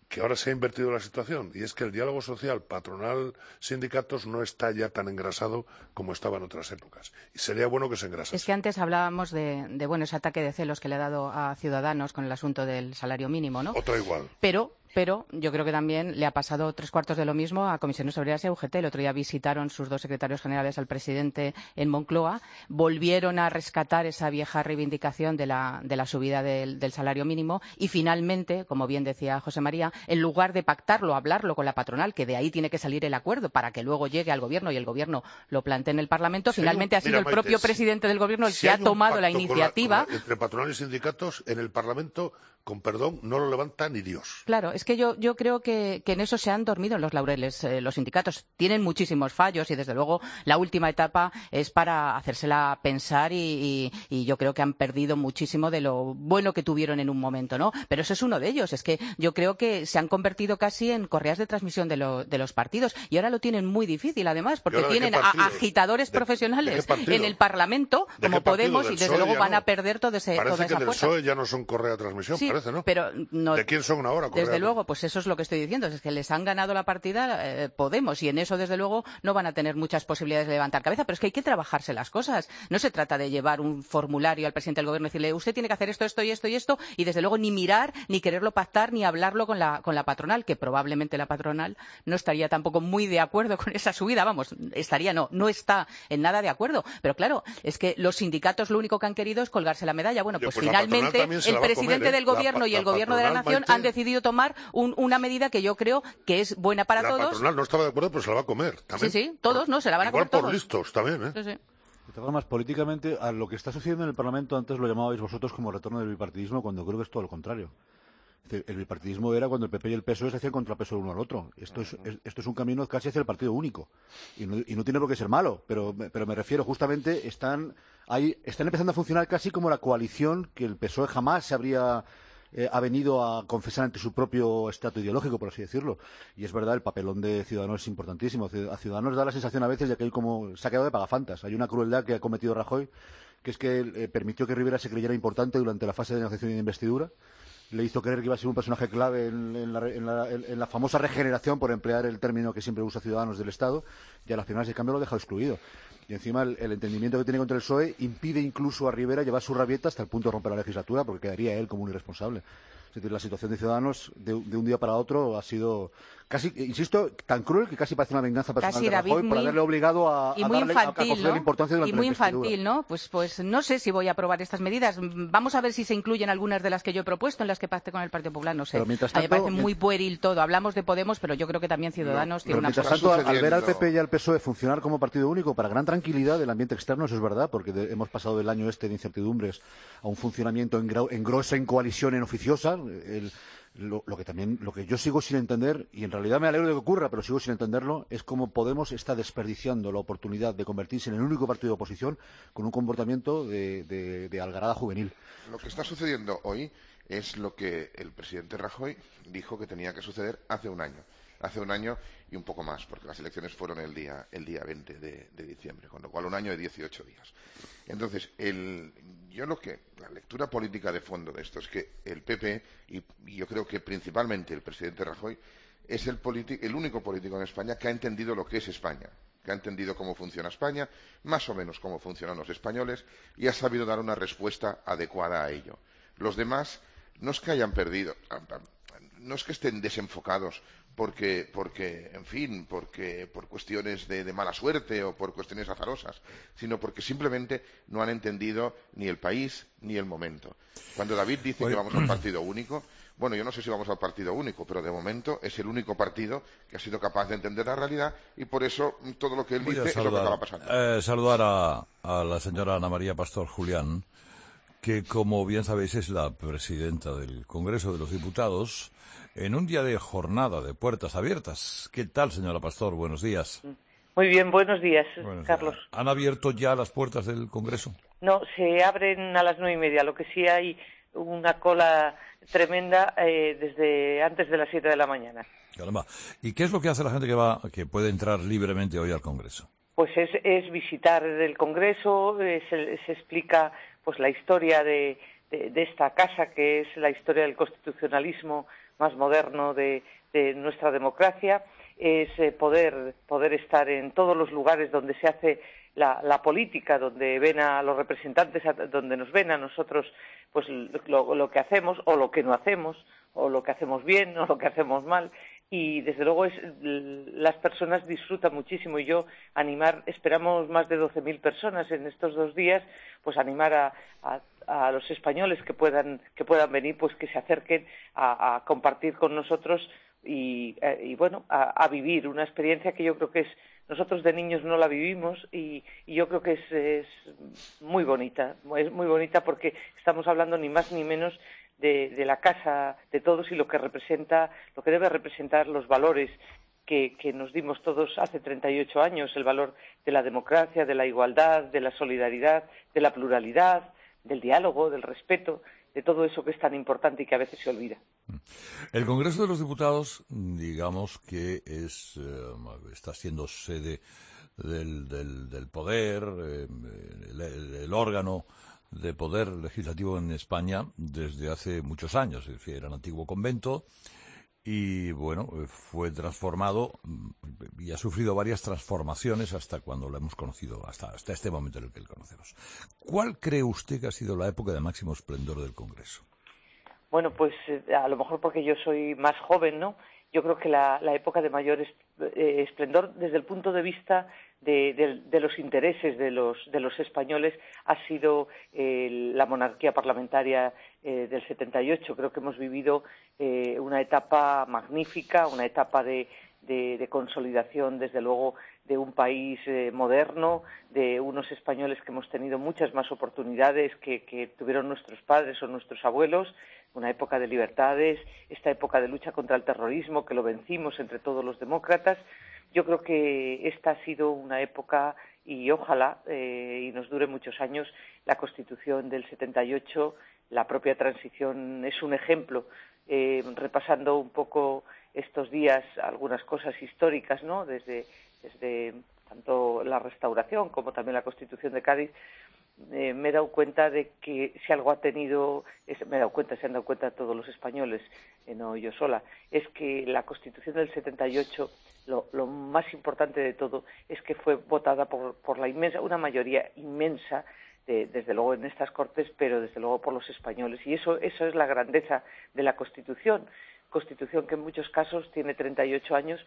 Speaker 20: que ahora se ha invertido la situación, y es que el diálogo social patronal-sindicatos no está ya tan engrasado como estaba en otras épocas. Y sería bueno que se engrasase.
Speaker 21: Es que antes hablábamos de, de bueno, ese ataque de celos que le ha dado a Ciudadanos con el asunto del salario mínimo, ¿no?
Speaker 20: Otra igual.
Speaker 21: Pero... Pero yo creo que también le ha pasado tres cuartos de lo mismo a Comisiones Obreras y a U G T. El otro día visitaron sus dos secretarios generales al presidente en Moncloa, volvieron a rescatar esa vieja reivindicación de la, de la subida del, del salario mínimo y finalmente, como bien decía José María, en lugar de pactarlo, hablarlo con la patronal, que de ahí tiene que salir el acuerdo para que luego llegue al Gobierno y el Gobierno lo plantee en el Parlamento,
Speaker 20: Si
Speaker 21: finalmente
Speaker 20: un,
Speaker 21: ha sido
Speaker 20: mira,
Speaker 21: el
Speaker 20: Maite,
Speaker 21: propio
Speaker 20: si,
Speaker 21: presidente del Gobierno el
Speaker 20: si
Speaker 21: que ha
Speaker 20: un
Speaker 21: tomado la
Speaker 20: pacto
Speaker 21: iniciativa.
Speaker 20: Con la, con la, entre patronal y sindicatos, en el Parlamento, con perdón, no lo levanta ni Dios.
Speaker 21: Claro, es que yo, yo creo que, que en eso se han dormido los laureles. Eh, los sindicatos tienen muchísimos fallos y, desde luego, la última etapa es para hacérsela pensar y, y, y yo creo que han perdido muchísimo de lo bueno que tuvieron en un momento, ¿no? Pero eso es uno de ellos. Es que yo creo que se han convertido casi en correas de transmisión de, lo, de los partidos y ahora lo tienen muy difícil, además, porque tienen a, agitadores
Speaker 20: ¿De,
Speaker 21: profesionales
Speaker 20: de
Speaker 21: en el Parlamento, como Podemos, y desde luego van a perder todo ese,
Speaker 20: parece
Speaker 21: toda esa
Speaker 20: que del
Speaker 21: fuerza.
Speaker 20: P S O E ya no son correa de transmisión,
Speaker 21: Sí,
Speaker 20: parece, ¿no?
Speaker 21: Pero no,
Speaker 20: ¿de quién son ahora? Correa
Speaker 21: desde luego, pues eso es lo que estoy diciendo, es que les han ganado la partida eh, Podemos y en eso, desde luego, no van a tener muchas posibilidades de levantar cabeza, pero es que hay que trabajarse las cosas. No se trata de llevar un formulario al presidente del Gobierno y decirle, usted tiene que hacer esto, esto y esto y esto, y desde luego ni mirar, ni quererlo pactar, ni hablarlo con la, con la patronal, que probablemente la patronal no estaría tampoco muy de acuerdo con esa subida, vamos, estaría, no, no está en nada de acuerdo. Pero claro, es que los sindicatos lo único que han querido es colgarse la medalla. Bueno, pues, pues finalmente el presidente comer, ¿eh? del Gobierno la, y el Gobierno de la Nación Maite, han decidido tomar un, una medida que yo creo que es buena para
Speaker 20: la
Speaker 21: todos.
Speaker 20: La patronal no estaba de acuerdo, pero se la va a comer también.
Speaker 21: Sí, sí, todos, ¿no? Se la van a comer todos.
Speaker 20: Igual por listos también, ¿eh?
Speaker 21: Sí, sí.
Speaker 19: De todas formas, políticamente, a lo que está sucediendo en el Parlamento, antes lo llamabais vosotros como retorno del bipartidismo, cuando creo que es todo lo contrario. Es decir, el bipartidismo era cuando el P P y el P S O E se hacían contrapeso el uno al otro. Esto es, es, esto es un camino casi hacia el partido único. Y no, y no tiene por qué ser malo, pero, pero me refiero, justamente, están, hay, están empezando a funcionar casi como la coalición que el P S O E jamás se habría... Eh, ha venido a confesar ante su propio estatus ideológico, por así decirlo. Y es verdad, el papelón de Ciudadanos es importantísimo. A Ciudadanos da la sensación a veces de que hay como, se ha quedado de pagafantas. Hay una crueldad que ha cometido Rajoy, que es que eh, permitió que Rivera se creyera importante durante la fase de negociación y de investidura. Le hizo creer que iba a ser un personaje clave en, en, la, en, la, en la famosa regeneración, por emplear el término que siempre usa Ciudadanos del Estado, y a las primeras de cambio lo deja excluido. Y encima el, el entendimiento que tiene contra el P S O E impide incluso a Rivera llevar su rabieta hasta el punto de romper la legislatura, porque quedaría él como un irresponsable. Es decir, la situación de Ciudadanos de, de un día para otro ha sido casi, insisto, tan cruel que casi parece una venganza personal
Speaker 21: casi,
Speaker 19: de Rajoy
Speaker 21: David,
Speaker 19: por
Speaker 21: muy,
Speaker 19: haberle obligado a,
Speaker 21: y
Speaker 19: a
Speaker 21: muy
Speaker 19: darle
Speaker 21: infantil,
Speaker 19: a, a
Speaker 21: ¿no?
Speaker 19: la importancia durante
Speaker 21: y muy
Speaker 19: la investidura.
Speaker 21: infantil, ¿no? Pues, pues no sé si voy a aprobar estas medidas. Vamos a ver si se incluyen algunas de las que yo he propuesto, en las que pacte con el Partido Popular, no sé.
Speaker 19: Pero mientras
Speaker 21: tanto, a mí me parece
Speaker 19: mi...
Speaker 21: muy pueril todo. Hablamos de Podemos, pero yo creo que también Ciudadanos
Speaker 19: no,
Speaker 21: tiene una
Speaker 19: mientras
Speaker 21: cosa.
Speaker 19: tanto, al ver al P P y al P S O E funcionar como partido único, para gran tranquilidad del ambiente externo, eso es verdad, porque de, hemos pasado del año este de incertidumbres a un funcionamiento en, en grosa, en coalición, en oficiosa. El, Lo, lo que también, lo que yo sigo sin entender, y en realidad me alegro de que ocurra, pero sigo sin entenderlo, es cómo Podemos está desperdiciando la oportunidad de convertirse en el único partido de oposición con un comportamiento de, de, de algarada juvenil.
Speaker 22: Lo que está sucediendo hoy es lo que el presidente Rajoy dijo que tenía que suceder hace un año. Hace un año y un poco más, porque las elecciones fueron el día, el día veinte de, de diciembre, con lo cual un año y dieciocho días. Entonces, el, yo lo que, la lectura política de fondo de esto es que el P P, y, y yo creo que principalmente el presidente Rajoy, es el, el único político en España que ha entendido lo que es España, que ha entendido cómo funciona España, más o menos cómo funcionan los españoles, y ha sabido dar una respuesta adecuada a ello. Los demás no es que hayan perdido, no es que estén desenfocados, porque, porque en fin, porque por cuestiones de, de mala suerte o por cuestiones azarosas, sino porque simplemente no han entendido ni el país ni el momento. Cuando David dice Oye. que vamos al partido único, bueno, yo no sé si vamos al partido único, pero de momento es el único partido que ha sido capaz de entender la realidad y por eso todo lo que él
Speaker 3: Voy
Speaker 21: dice
Speaker 3: saludar,
Speaker 21: es lo que acaba pasando.
Speaker 3: Eh, saludar a, a la señora Ana María Pastor Julián, que como bien sabéis es la presidenta del Congreso de los Diputados, en un día de jornada de puertas abiertas. ¿Qué tal, señora Pastor? Buenos días.
Speaker 2: Muy bien, buenos días,
Speaker 3: buenos
Speaker 2: Carlos.
Speaker 3: Días. ¿Han abierto ya las puertas del Congreso?
Speaker 2: No, se abren a las nueve y media. Lo que sí hay una cola tremenda eh, desde antes de las siete de la mañana.
Speaker 3: Caramba. ¿Y qué es lo que hace la gente que va, que puede entrar libremente hoy al Congreso?
Speaker 2: Pues es, es visitar el Congreso, eh, se, se explica pues la historia de, de, de esta casa, que es la historia del constitucionalismo más moderno de, de nuestra democracia, es eh, poder, poder estar en todos los lugares donde se hace la, la política, donde ven a los representantes, a, donde nos ven a nosotros pues lo, lo que hacemos o lo que no hacemos, o lo que hacemos bien o lo que hacemos mal. Y desde luego es, las personas disfrutan muchísimo, y yo animar, esperamos más de doce mil personas en estos dos días, pues animar a, a, a los españoles que puedan que puedan venir, pues que se acerquen a, a compartir con nosotros y, y bueno, a, a vivir una experiencia que yo creo que es, nosotros de niños no la vivimos, y, y yo creo que es, es muy bonita, es muy bonita porque estamos hablando ni más ni menos De, de la casa de todos y lo que representa, lo que debe representar los valores que, que nos dimos todos hace treinta y ocho años, el valor de la democracia, de la igualdad, de la solidaridad, de la pluralidad, del diálogo, del respeto, de todo eso que es tan importante y que a veces se olvida.
Speaker 3: El Congreso de los Diputados, digamos que es eh, está siendo sede del, del, del poder, eh, el, el, el órgano de poder legislativo en España desde hace muchos años. Es decir, era un antiguo convento y, bueno, fue transformado y ha sufrido varias transformaciones hasta cuando lo hemos conocido, hasta, hasta este momento en el que lo conocemos. ¿Cuál cree usted que ha sido la época de máximo esplendor del Congreso?
Speaker 2: Bueno, pues a lo mejor porque yo soy más joven, ¿no? Yo creo que la, la época de mayor es, eh, esplendor desde el punto de vista de, de, de los intereses de los, de los españoles ha sido eh, la monarquía parlamentaria eh, del setenta y ocho. Creo que hemos vivido eh, una etapa magnífica, una etapa de, de, de consolidación, desde luego, de un país eh, moderno, de unos españoles que hemos tenido muchas más oportunidades que, que tuvieron nuestros padres o nuestros abuelos, una época de libertades, esta época de lucha contra el terrorismo, que lo vencimos entre todos los demócratas. Yo creo que esta ha sido una época, y ojalá eh, y nos dure muchos años, la Constitución del setenta y ocho, la propia transición es un ejemplo. Eh, repasando un poco estos días algunas cosas históricas, ¿no? Desde, desde tanto la Restauración como también la Constitución de Cádiz, Eh, me he dado cuenta de que si algo ha tenido, es, me he dado cuenta, se han dado cuenta todos los españoles, eh, no yo sola, es que la Constitución del setenta y ocho, lo, lo más importante de todo es que fue votada por, por la inmensa, una mayoría inmensa, de, desde luego en estas Cortes, pero desde luego por los españoles, y eso, eso es la grandeza de la Constitución, Constitución que en muchos casos tiene treinta y ocho años,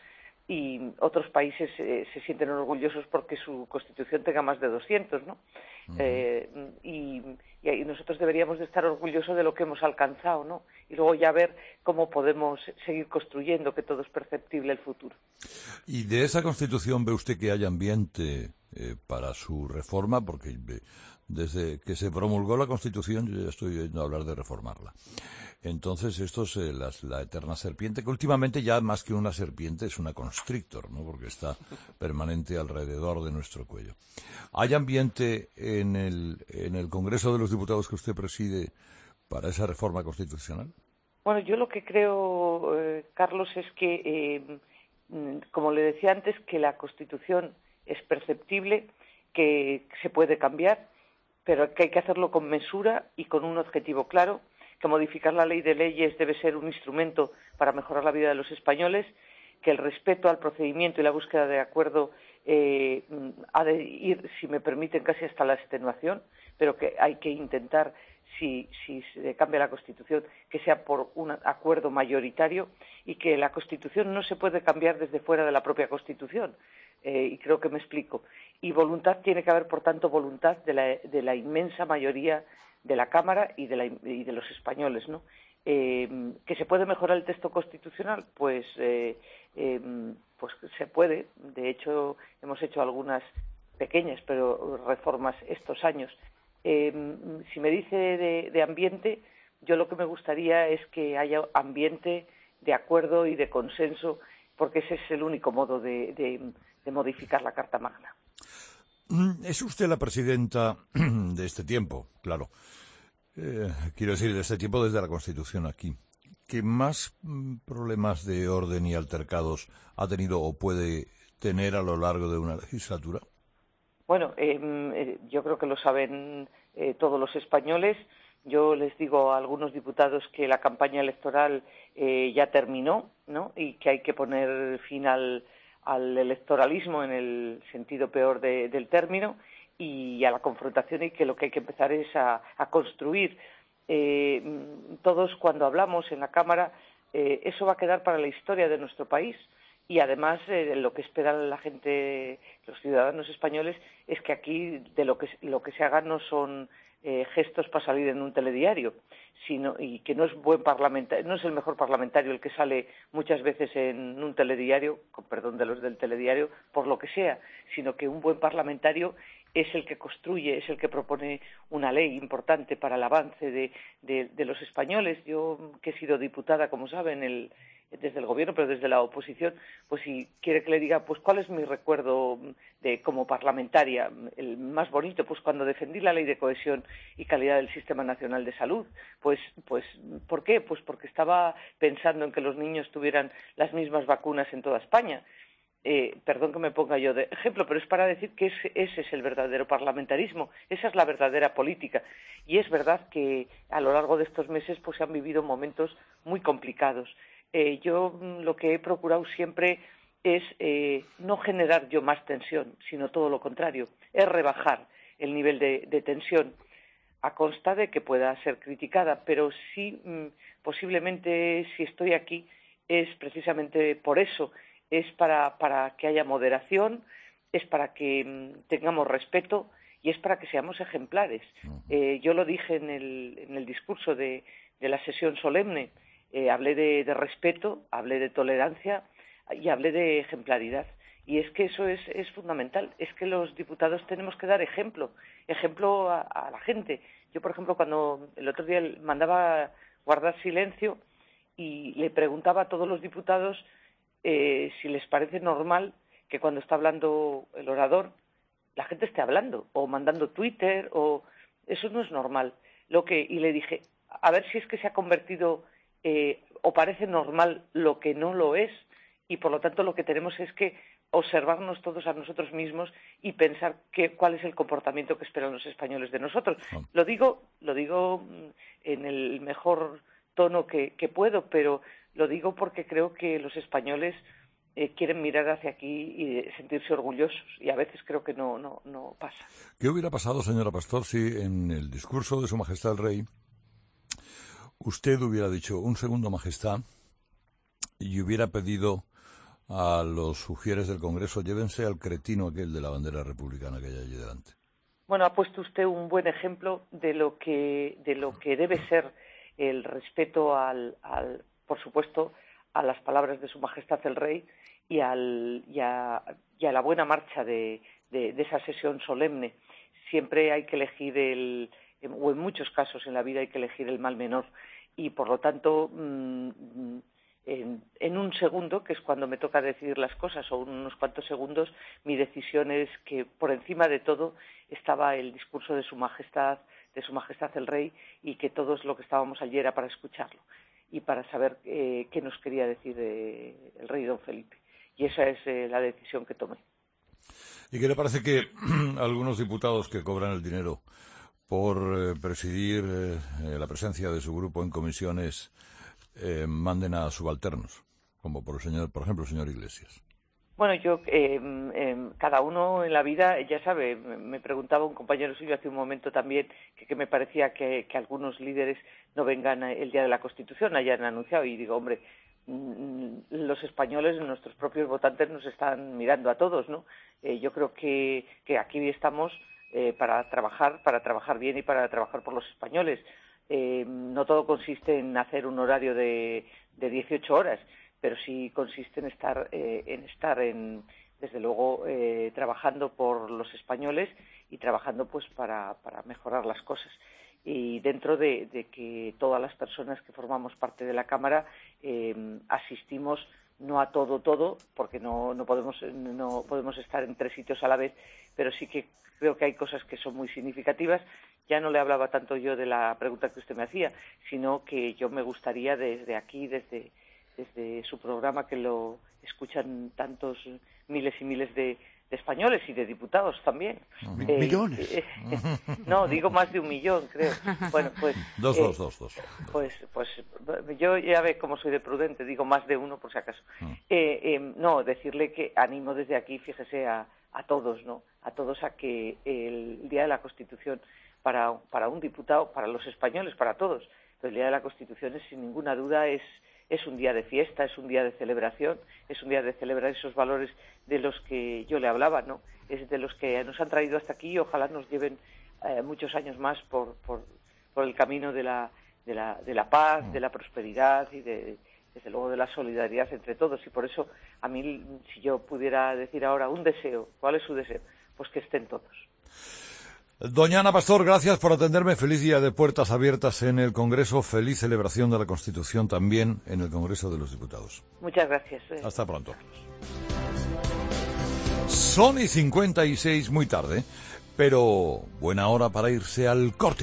Speaker 2: y otros países eh, se sienten orgullosos porque su Constitución tenga más de doscientos, ¿no? Uh-huh. eh, y, y nosotros deberíamos de estar orgullosos de lo que hemos alcanzado, ¿no? Y luego ya ver cómo podemos seguir construyendo, que todo es perceptible el futuro.
Speaker 3: ¿Y de esa Constitución ve usted que hay ambiente eh, para su reforma? Porque eh, desde que se promulgó la Constitución yo ya estoy oyendo hablar de reformarla. Entonces, esto es eh, las, la eterna serpiente, que últimamente ya más que una serpiente es una constrictor, ¿no? Porque está permanente alrededor de nuestro cuello. ¿Hay ambiente en el, en el Congreso de los Diputados que usted preside para esa reforma constitucional?
Speaker 2: Bueno, yo lo que creo, eh, Carlos, es que, eh, como le decía antes, que la Constitución es perceptible, que se puede cambiar, pero que hay que hacerlo con mesura y con un objetivo claro, que modificar la ley de leyes debe ser un instrumento para mejorar la vida de los españoles, que el respeto al procedimiento y la búsqueda de acuerdo eh, ha de ir, si me permiten, casi hasta la extenuación, pero que hay que intentar, si, si se cambia la Constitución, que sea por un acuerdo mayoritario, y que la Constitución no se puede cambiar desde fuera de la propia Constitución. Eh, y creo que me explico. Y voluntad, tiene que haber, por tanto, voluntad de la, de la inmensa mayoría de la Cámara y de, la, y de los españoles, ¿no? Eh, ¿Que se puede mejorar el texto constitucional? Pues, eh, eh, pues se puede. De hecho, hemos hecho algunas pequeñas pero reformas estos años. Eh, si me dice de, de ambiente, yo lo que me gustaría es que haya ambiente de acuerdo y de consenso, porque ese es el único modo de, de, de modificar la Carta Magna.
Speaker 3: Es usted la presidenta de este tiempo, claro. Eh, quiero decir, de este tiempo desde la Constitución aquí. ¿Qué más mm, problemas de orden y altercados ha tenido o puede tener a lo largo de una legislatura?
Speaker 2: Bueno, eh, yo creo que lo saben eh, todos los españoles. Yo les digo a algunos diputados que la campaña electoral eh, ya terminó, ¿no? Y que hay que poner fin al, al electoralismo en el sentido peor de, del término y a la confrontación, y que lo que hay que empezar es a, a construir. Eh, todos cuando hablamos en la Cámara, eh, eso va a quedar para la historia de nuestro país. Y además eh, lo que espera la gente, los ciudadanos españoles, es que aquí de lo que, lo que se haga no son eh, gestos para salir en un telediario, sino, y que no es buen parlamentario, no es el mejor parlamentario el que sale muchas veces en un telediario, con perdón de los del telediario, por lo que sea, sino que un buen parlamentario es el que construye, es el que propone una ley importante para el avance de, de, de los españoles. Yo, que he sido diputada, como saben, el desde el gobierno, pero desde la oposición, pues si quiere que le diga, pues cuál es mi recuerdo de como parlamentaria, el más bonito, pues cuando defendí la ley de cohesión y calidad del Sistema Nacional de Salud, pues, pues, ¿por qué? Pues porque estaba pensando en que los niños tuvieran las mismas vacunas en toda España. Eh, perdón que me ponga yo de ejemplo, pero es para decir que ese, ese es el verdadero parlamentarismo, esa es la verdadera política. Y es verdad que a lo largo de estos meses pues se han vivido momentos muy complicados. Eh, yo lo que he procurado siempre es eh, no generar yo más tensión, sino todo lo contrario, es rebajar el nivel de, de tensión, a consta de que pueda ser criticada, pero sí, mm, posiblemente si estoy aquí es precisamente por eso, es para, para que haya moderación, es para que mm, tengamos respeto y es para que seamos ejemplares. Eh, yo lo dije en el, en el discurso de, de la sesión solemne. Eh, hablé de, de respeto, hablé de tolerancia y hablé de ejemplaridad. Y es que eso es, es fundamental. Es que los diputados tenemos que dar ejemplo, ejemplo a, a la gente. Yo, por ejemplo, cuando el otro día mandaba guardar silencio y le preguntaba a todos los diputados eh, si les parece normal que cuando está hablando el orador la gente esté hablando o mandando Twitter, o eso no es normal. Lo que, y le dije, a ver si es que se ha convertido Eh, o parece normal lo que no lo es, y por lo tanto lo que tenemos es que observarnos todos a nosotros mismos y pensar que, cuál es el comportamiento que esperan los españoles de nosotros. Oh. Lo digo, lo digo en el mejor tono que, que puedo, pero lo digo porque creo que los españoles eh, quieren mirar hacia aquí y sentirse orgullosos, y a veces creo que no, no, no pasa.
Speaker 3: ¿Qué hubiera pasado, señora Pastor, si en el discurso de Su Majestad el Rey usted hubiera dicho un segundo, Majestad, y hubiera pedido a los sugieres del Congreso, llévense al cretino aquel de la bandera republicana que hay allí delante?
Speaker 2: Bueno, ha puesto usted un buen ejemplo de lo que, de lo que debe ser el respeto al, al, por supuesto, a las palabras de Su Majestad el Rey y, al, y, a, y a la buena marcha de, de, de esa sesión solemne. Siempre hay que elegir el, o en muchos casos en la vida hay que elegir el mal menor, y por lo tanto mmm, en, en un segundo, que es cuando me toca decidir las cosas, o unos cuantos segundos, mi decisión es que por encima de todo estaba el discurso de Su Majestad, de Su Majestad el Rey, y que todos lo que estábamos allí era para escucharlo y para saber eh, qué nos quería decir eh, el Rey Don Felipe. Y esa es eh, la decisión que tomé.
Speaker 3: ¿Y qué le parece que algunos diputados que cobran el dinero por eh, presidir eh, la presencia de su grupo en comisiones eh, manden a subalternos, como por el señor, por ejemplo, el señor Iglesias?
Speaker 2: Bueno, yo, eh, eh, cada uno en la vida, ya sabe, me preguntaba un compañero suyo hace un momento también que, que me parecía que, que algunos líderes no vengan el día de la Constitución, hayan anunciado, y digo, hombre, los españoles, nuestros propios votantes, nos están mirando a todos, ¿no? Eh, yo creo que, que aquí estamos eh, para trabajar, para trabajar bien y para trabajar por los españoles. Eh, no todo consiste en hacer un horario de, de dieciocho horas, pero sí consiste en estar, eh, en estar en, desde luego, eh, trabajando por los españoles y trabajando pues para, para mejorar las cosas. Y dentro de, de que todas las personas que formamos parte de la Cámara eh, asistimos no a todo, todo, porque no, no, podemos, no podemos estar en tres sitios a la vez, pero sí que creo que hay cosas que son muy significativas. Ya no le hablaba tanto yo de la pregunta que usted me hacía, sino que yo me gustaría desde aquí, desde, desde su programa, que lo escuchan tantos miles y miles de, de españoles y de diputados también.
Speaker 19: Eh, ¿Millones?
Speaker 2: Eh, no, digo más de un millón, creo. Bueno, pues...
Speaker 3: Dos,
Speaker 2: eh,
Speaker 3: dos, dos, dos.
Speaker 2: Pues, pues yo ya ve cómo soy de prudente, digo más de uno por si acaso. Mm. Eh, eh, no, decirle que animo desde aquí, fíjese, a, a todos, ¿no? A todos a que el Día de la Constitución, para, para un diputado, para los españoles, para todos, el Día de la Constitución es, sin ninguna duda, es... es un día de fiesta, es un día de celebración, es un día de celebrar esos valores de los que yo le hablaba, ¿no? Es de los que nos han traído hasta aquí y ojalá nos lleven eh, muchos años más por, por, por el camino de la, de la, de la paz, de la prosperidad y de, desde luego de la solidaridad entre todos. Y por eso, a mí, si yo pudiera decir ahora un deseo, ¿cuál es su deseo? Pues que estén todos.
Speaker 3: Doña Ana Pastor, gracias por atenderme. Feliz día de puertas abiertas en el Congreso. Feliz celebración de la Constitución también en el Congreso de los Diputados.
Speaker 2: Muchas gracias. Eh.
Speaker 3: Hasta pronto. Son y cincuenta y seis, muy tarde, pero buena hora para irse al corte.